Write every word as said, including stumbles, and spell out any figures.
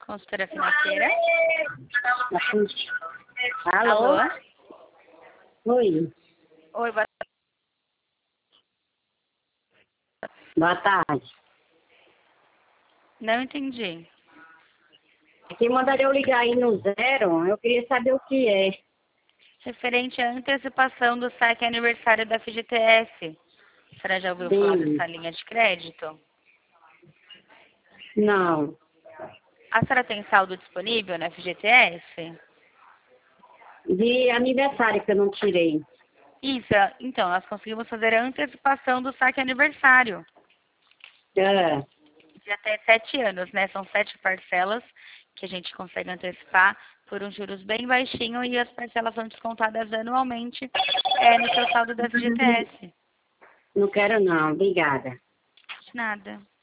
Consultora financeira. Alô? Alô? Oi, Oi, boa boa tarde. Não entendi. Aqui mandaram eu ligar aí no zero, eu queria saber o que é. Referente à antecipação do saque aniversário da F G T S. A senhora já ouviu falar Sim. dessa linha de crédito? Não, A senhora tem saldo disponível na F G T S? de aniversário que eu não tirei. Isso, então, nós conseguimos fazer a antecipação do saque aniversário. É, De até sete anos, né? São sete parcelas que a gente consegue antecipar por uns juros bem baixinho e as parcelas são descontadas anualmente é, no seu saldo da F G T S. não quero não, obrigada. Nada.